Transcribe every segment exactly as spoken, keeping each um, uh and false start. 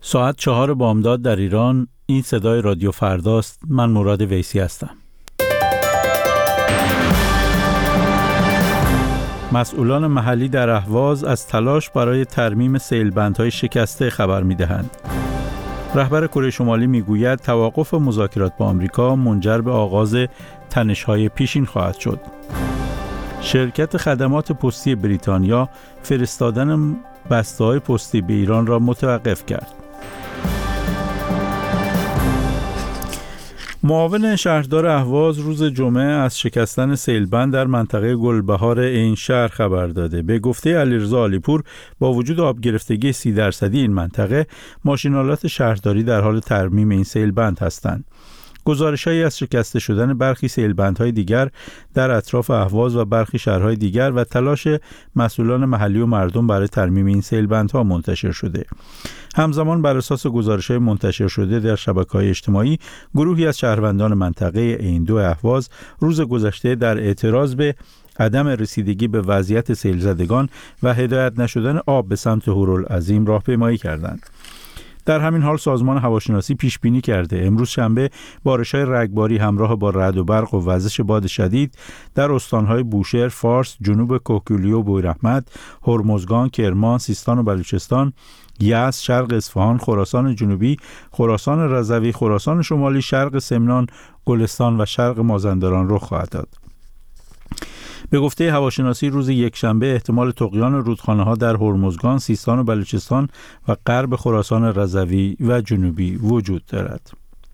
ساعت چهار بامداد در ایران. این صدای رادیو فرداست. من مراد ویسی هستم. مسئولان محلی در اهواز از تلاش برای ترمیم سیلبندهای شکسته خبر می‌دهند. رهبر کره شمالی میگوید توقف مذاکرات با آمریکا منجر به آغاز تنش‌های پیشین خواهد شد. شرکت خدمات پستی بریتانیا فرستادن بسته‌های پستی به ایران را متوقف کرد. معاون شهردار اهواز روز جمعه از شکستن سیلبند در منطقه گلبهار این شهر خبر داده. به گفته علیرضا علیپور با وجود آب گرفتگی سی درصدی این منطقه، ماشین‌آلات شهرداری در حال ترمیم این سیلبند هستند. گزارش‌هایی از شکسته شدن برخی سیلبندهای دیگر در اطراف اهواز و برخی شهرهای دیگر و تلاش مسئولان محلی و مردم برای ترمیم این سیلبندها منتشر شده. همزمان بر اساس گزارش‌های منتشر شده در شبکه‌های اجتماعی، گروهی از شهروندان منطقه عین دو اهواز روز گذشته در اعتراض به عدم رسیدگی به وضعیت سیل‌زدگان و هدایت نشدن آب به سمت هورالعظیم راهپیمایی کردند. در همین حال سازمان هواشناسی پیش بینی کرده امروز شنبه بارش‌های رگباری همراه با رعد و برق و وزش باد شدید در استان‌های بوشهر، فارس، جنوب کوکولی و بویراحمد، هرمزگان، کرمان، سیستان و بلوچستان، یزد، شرق اصفهان، خراسان جنوبی، خراسان رضوی، خراسان شمالی، شرق سمنان، گلستان و شرق مازندران رخ خواهد داد. به گفته هواشناسی روز یکشنبه احتمال طغیان رودخانه‌ها در هرمزگان، سیستان و بلوچستان و غرب خراسان رضوی و جنوبی وجود دارد.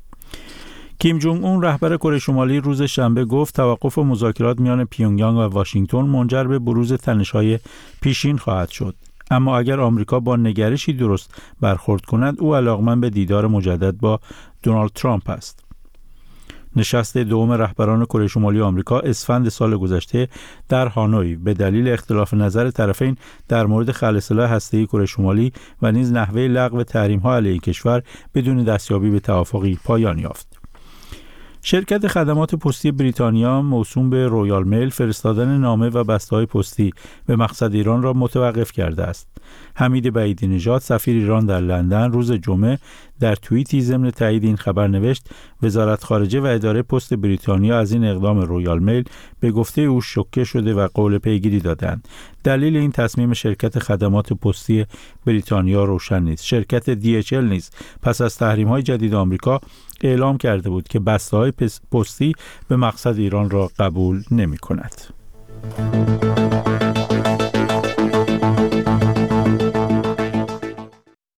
کیم جونگ اون رهبر کره شمالی روز شنبه گفت توقف مذاکرات میان پیونگیانگ و واشنگتن منجر به بروز تنش‌های پیشین خواهد شد. اما اگر آمریکا با نگرشی درست برخورد کند، او علاقمند به دیدار مجدد با دونالد ترامپ است. نشست دوم رهبران کره شمالی آمریکا اسفند سال گذشته در هانوی به دلیل اختلاف نظر طرفین در مورد خلع سلاح هسته‌ای کره شمالی و نیز نحوه لغو تحریم‌ها علیه کشور بدون دستیابی به توافقی پایان یافت. شرکت خدمات پستی بریتانیا موسوم به رویال میل فرستادن نامه و بسته‌های پستی به مقصد ایران را متوقف کرده است. حمید بعیدی نژاد سفیر ایران در لندن روز جمعه در توییتی ضمن تایید این خبر نوشت وزارت خارجه و اداره پست بریتانیا از این اقدام رویال میل به گفته او شوکه شده و قول پیگیری دادند. دلیل این تصمیم شرکت خدمات پستی بریتانیا روشن نیست. شرکت دی اچ ال نیز پس از تحریم‌های جدید آمریکا اعلام کرده بود که بسته‌های پستی به مقصد ایران را قبول نمی‌کند.